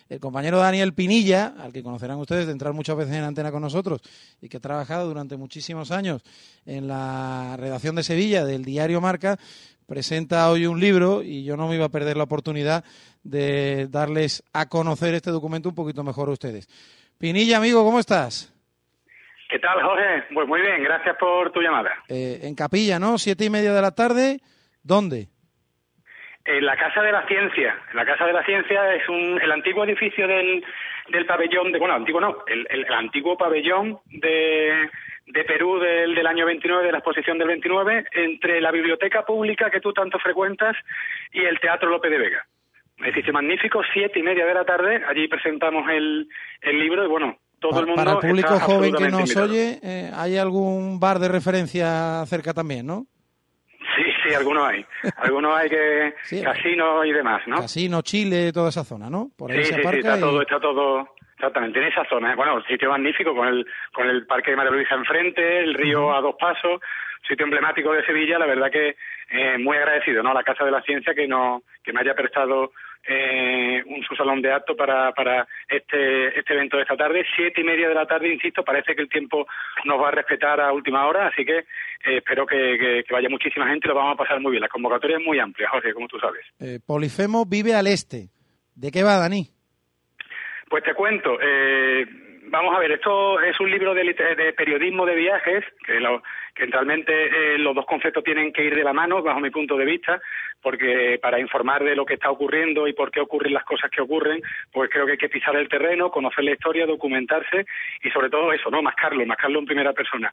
el compañero Daniel Pinilla, al que conocerán ustedes de entrar muchas veces en antena con nosotros y que ha trabajado durante muchísimos años en la redacción de Sevilla del diario Marca, presenta hoy un libro y yo no me iba a perder la oportunidad de darles a conocer este documento un poquito mejor a ustedes. Pinilla, amigo, ¿cómo estás? ¿Qué tal, Jorge? Pues muy bien, gracias por tu llamada. En Capilla, ¿no? 7:30 de la tarde. ¿Dónde? En la Casa de la Ciencia. La Casa de la Ciencia es el antiguo edificio del pabellón, el antiguo pabellón de Perú del año 29, de la exposición del 29, entre la biblioteca pública que tú tanto frecuentas y el Teatro Lope de Vega. Un edificio magnífico, 7:30 de la tarde, allí presentamos el libro y bueno, todo el mundo. Para el público está joven que nos invitado. oye, ¿hay algún bar de referencia cerca también, no? Sí, algunos hay. Algunos hay que sí, casinos y demás, ¿no? Casino, Chile, toda esa zona, ¿no? Por ahí sí, está todo, exactamente, en esa zona. Bueno, sitio magnífico con el Parque de María Luisa enfrente, el río a dos pasos, sitio emblemático de Sevilla. La verdad que muy agradecido, ¿no? A la Casa de la Ciencia que me haya prestado su salón de acto para este evento de esta tarde, 7:30 de la tarde, insisto, parece que el tiempo nos va a respetar a última hora, así que espero que vaya muchísima gente y lo vamos a pasar muy bien. La convocatoria es muy amplia, Jorge, como tú sabes. Polifemo vive al este. ¿De qué va, Dani? Pues te cuento, vamos a ver, esto es un libro de periodismo de viajes, que realmente los dos conceptos tienen que ir de la mano, bajo mi punto de vista, porque para informar de lo que está ocurriendo y por qué ocurren las cosas que ocurren, pues creo que hay que pisar el terreno, conocer la historia, documentarse y sobre todo eso, ¿no? Mascarlo en primera persona.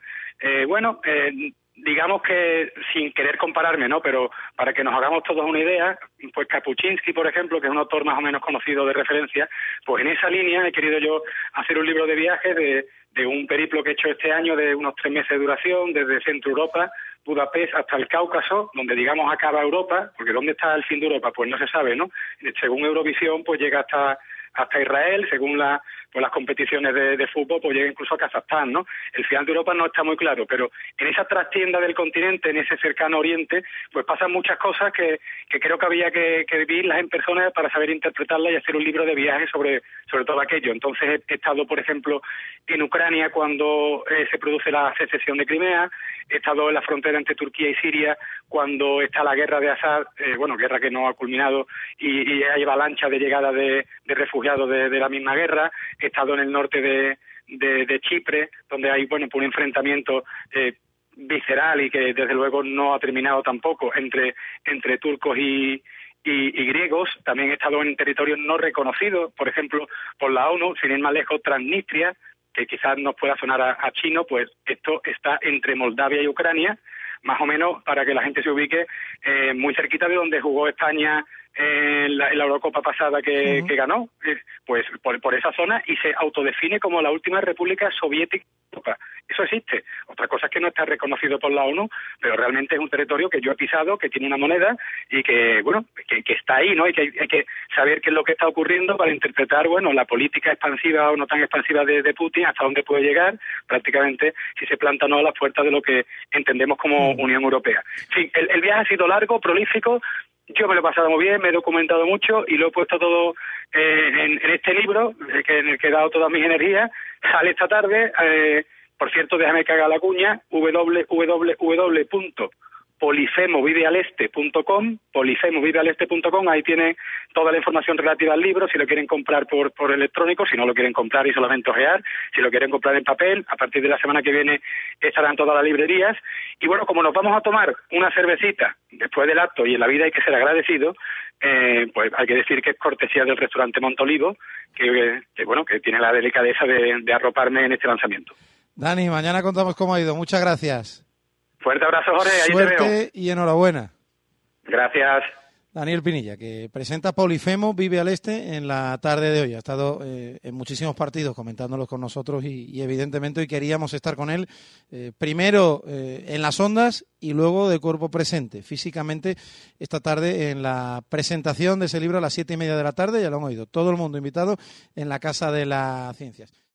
Digamos que sin querer compararme, ¿no? Pero para que nos hagamos todos una idea, pues Kapuscinski, por ejemplo, que es un autor más o menos conocido de referencia, pues en esa línea he querido yo hacer un libro de viajes de un periplo que he hecho este año de unos 3 meses de duración, desde Centro Europa, Budapest hasta el Cáucaso, donde digamos acaba Europa, porque ¿dónde está el fin de Europa? Pues no se sabe, ¿no? Según Eurovisión, pues llega hasta Israel, según las competiciones de fútbol, pues llega incluso a Kazajstán, ¿no? El final de Europa no está muy claro, pero en esa trastienda del continente, en ese cercano oriente, pues pasan muchas cosas que creo que había que vivirlas en persona para saber interpretarlas y hacer un libro de viaje sobre todo aquello. Entonces he estado, por ejemplo, en Ucrania cuando se produce la secesión de Crimea, he estado en la frontera entre Turquía y Siria cuando está la guerra de Assad, guerra que no ha culminado y hay avalancha de llegada de refugiados de la misma guerra. He estado en el norte de Chipre, donde hay un enfrentamiento visceral y que desde luego no ha terminado tampoco entre turcos y griegos. También he estado en territorios no reconocidos, por ejemplo, por la ONU, sin ir más lejos, Transnistria, que quizás nos pueda sonar a chino, pues esto está entre Moldavia y Ucrania, más o menos para que la gente se ubique, muy cerquita de donde jugó España en la Eurocopa pasada que ganó, pues por esa zona, y se autodefine como la última república soviética de Europa. Eso existe. Otra cosa es que no está reconocido por la ONU, pero realmente es un territorio que yo he pisado, que tiene una moneda y que está ahí, ¿no? Y que hay que saber qué es lo que está ocurriendo para interpretar, la política expansiva o no tan expansiva de Putin, hasta dónde puede llegar, prácticamente, si se planta o no a las puertas de lo que entendemos como Unión Europea. En fin, el viaje ha sido largo, prolífico. Yo me lo he pasado muy bien, me he documentado mucho y lo he puesto todo en este libro, en el que he dado todas mis energías. Sale esta tarde, por cierto, déjame que haga la cuña, www.polifemovivealeste.com, ahí tiene toda la información relativa al libro, si lo quieren comprar por electrónico, si no lo quieren comprar y solamente ojear, si lo quieren comprar en papel, a partir de la semana que viene estarán todas las librerías. Y bueno, como nos vamos a tomar una cervecita después del acto y en la vida hay que ser agradecido, pues hay que decir que es cortesía del restaurante Montolivo, que tiene la delicadeza de arroparme en este lanzamiento. Dani, mañana contamos cómo ha ido. Muchas gracias. Fuerte abrazo, Jorge. Ahí Suerte te veo. Y enhorabuena. Gracias. Daniel Pinilla, que presenta Polifemo Vive al Este en la tarde de hoy. Ha estado en muchísimos partidos comentándolos con nosotros y evidentemente hoy queríamos estar con él primero en las ondas y luego de cuerpo presente, físicamente, esta tarde en la presentación de ese libro a las 7:30 de la tarde. Ya lo han oído, todo el mundo invitado en la Casa de las Ciencias.